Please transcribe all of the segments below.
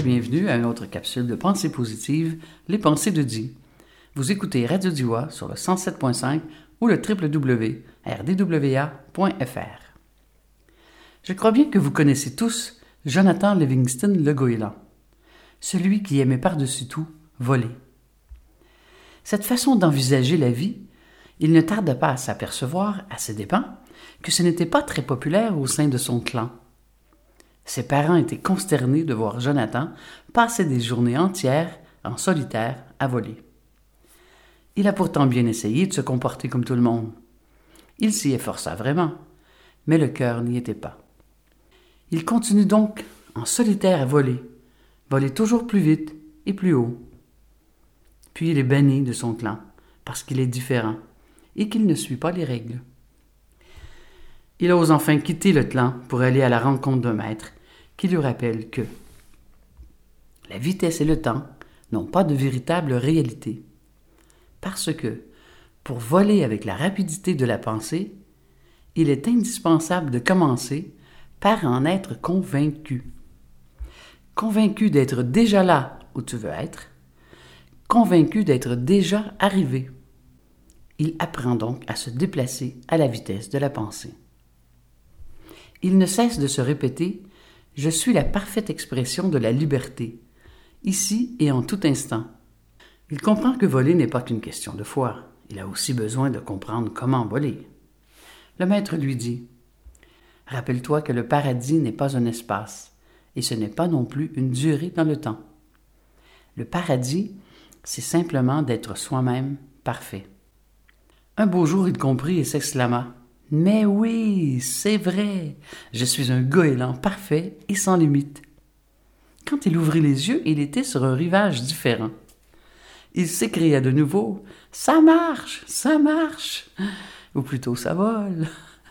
bienvenue à une autre capsule de pensée positive, les pensées de Di. Vous écoutez Radio Diois sur le 107.5 ou le www.rdwa.fr. Je crois bien que vous connaissez tous Jonathan Livingston le goéland, celui qui aimait par-dessus tout voler. Cette façon d'envisager la vie, il ne tarde pas à s'apercevoir, à ses dépens, que ce n'était pas très populaire au sein de son clan. Ses parents étaient consternés de voir Jonathan passer des journées entières en solitaire à voler. Il a pourtant bien essayé de se comporter comme tout le monde. Il s'y efforça vraiment, mais le cœur n'y était pas. Il continue donc en solitaire à voler toujours plus vite et plus haut. Puis il est banni de son clan parce qu'il est différent et qu'il ne suit pas les règles. Il ose enfin quitter le clan pour aller à la rencontre d'un maître qui lui rappelle que la vitesse et le temps n'ont pas de véritable réalité. Parce que, pour voler avec la rapidité de la pensée, il est indispensable de commencer par en être convaincu. Convaincu d'être déjà là où tu veux être, convaincu d'être déjà arrivé. Il apprend donc à se déplacer à la vitesse de la pensée. Il ne cesse de se répéter « Je suis la parfaite expression de la liberté, ici et en tout instant ». Il comprend que voler n'est pas qu'une question de foi. Il a aussi besoin de comprendre comment voler. Le maître lui dit « Rappelle-toi que le paradis n'est pas un espace, et ce n'est pas non plus une durée dans le temps. Le paradis, c'est simplement d'être soi-même parfait. » Un beau jour, il comprit et s'exclama « Mais oui, c'est vrai, je suis un goéland parfait et sans limite. » Quand il ouvrit les yeux, il était sur un rivage différent. Il s'écria de nouveau « Ça marche, ou plutôt ça vole. »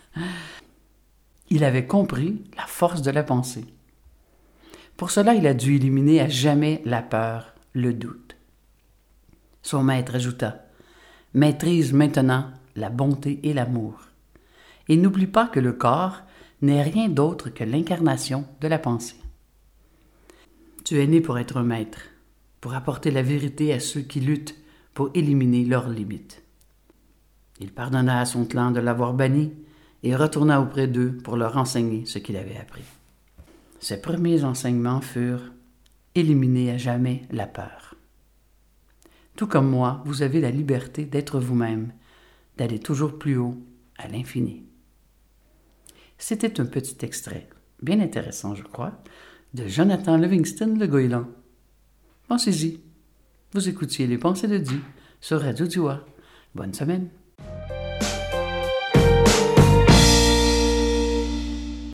Il avait compris la force de la pensée. Pour cela, il a dû éliminer à jamais la peur, le doute. Son maître ajouta « Maîtrise maintenant la bonté et l'amour. Et n'oublie pas que le corps n'est rien d'autre que l'incarnation de la pensée. Tu es né pour être un maître, pour apporter la vérité à ceux qui luttent pour éliminer leurs limites. » Il pardonna à son clan de l'avoir banni et retourna auprès d'eux pour leur enseigner ce qu'il avait appris. Ses premiers enseignements furent « Éliminer à jamais la peur. » Tout comme moi, vous avez la liberté d'être vous-même, d'aller toujours plus haut, à l'infini. C'était un petit extrait, bien intéressant je crois, de Jonathan Livingston le goéland. Pensez-y. Vous écoutiez les pensées de Di sur Radio Diois. Bonne semaine.